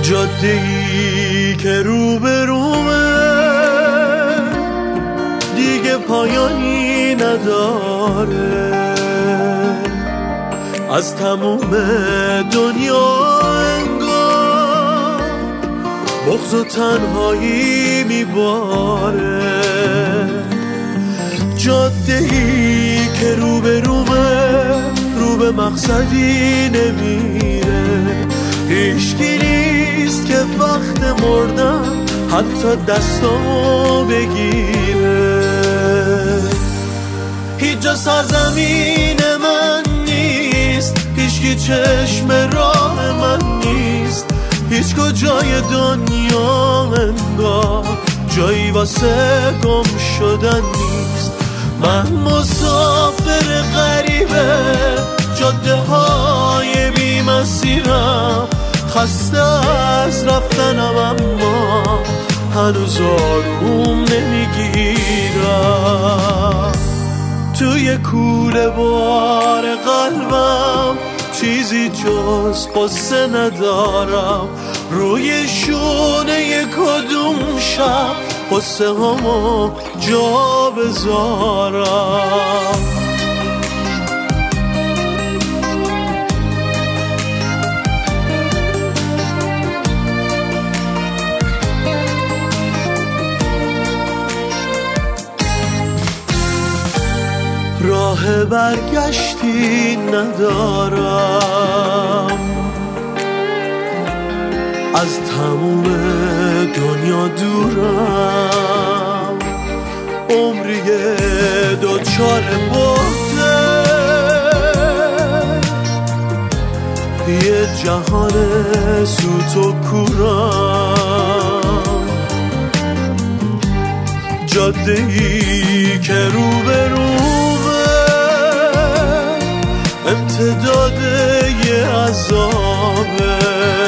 جاده‌ای که روبرومه دیگه پایانی نداره، از تموم دنیا انگار بغض و تنهایی میباره. جاده‌ای که روبرومه رو به مقصدی نمیره، هیچکی نیست که وقت مردن حتی دستامو بگیره. هیچ جا سرزمین من نیست، هیچکی چشم راه من نیست، هیچ کجای دنیا انگار جایی واسه گم شدن نیست. من مسافر غریبه جاده های بی مسیرم، خسته از رفتنم اما هنوز آروم نمیگیرم. توی کوره بار قلبم چیزی جز قصه ندارم، روی شونه کدوم شب قصه همو جا بذارم. راه برگشتی ندارم، از تموم دنیا دورم، عمری دوچار بوده یه جهان سوت و کورم. جاده‌ای که روبرومه امتداد یه عذابه،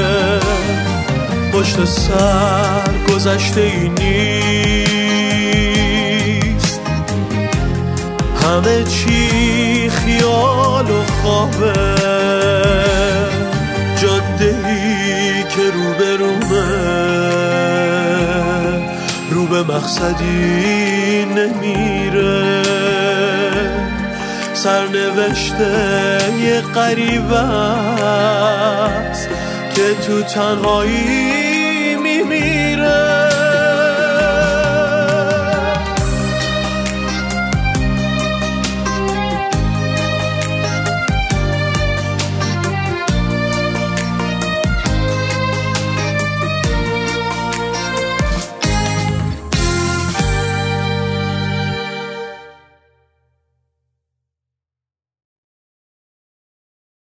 پشت سر گذشته ای نیست، همه چی خیال و خوابه. جاده‌ای که روبرومه رو به مقصدی نمیره، سرنوشته یه غریبه است که تو تنهایی